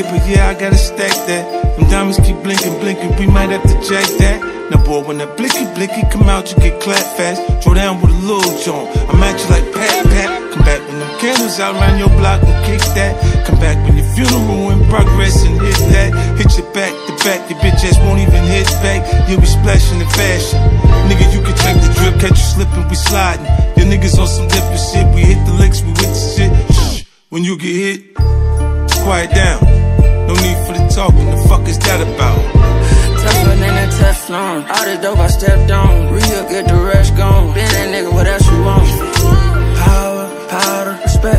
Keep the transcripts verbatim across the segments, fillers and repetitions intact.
paper, yeah, I gotta stack that. Them diamonds keep blinking, blinking, we might have to jack that. Now boy, when that blicky blicky come out, you get clapped fast. Throw down with a little joint, I'm at you like pat pat. Come back when them candles out around your block and kick that. Come back when your funeral in progress and hit that. Hit your back to back, your bitch ass won't even hit back. You'll be splashing in fashion. Nigga, you can check the drip, catch you slipping, we sliding. Your niggas on some different shit, we hit the licks, we with the shit. Shh, when you get hit, quiet down. No need for the talking, the fuck is that about? Tougher than a Teflon. All the dope I stepped on. Real, get the rest gone. Been that nigga, what else you want? Power, powder, respect.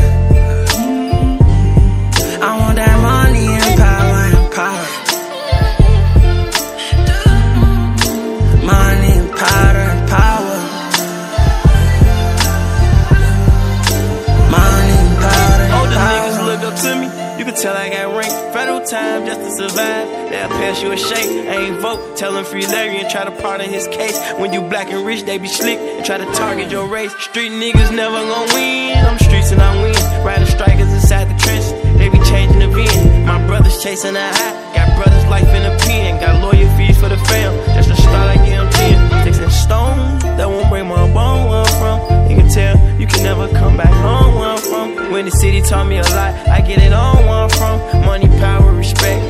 I want that money and power and power. Money and powder and power. Money and powder and Older power. niggas look up to me. You can tell I got rank. Federal time just to survive. They'll pass you a shake. I ain't vote. Tell him free Larry and try to pardon his case. When you black and rich, they be slick and try to target your race. Street niggas never gon' win. I'm streets and I win. Riding strikers inside the trenches. They be changing the VIN. My brothers chasing a high. Got brothers life in a pen. Got lawyer fees for the fam. Just to start, I give them ten. Sticks and stones. That won't break my bone where I'm from. You can tell you can never come back home where I'm from. When the city taught me a lot, I get it on where I'm from. Money, power, respect.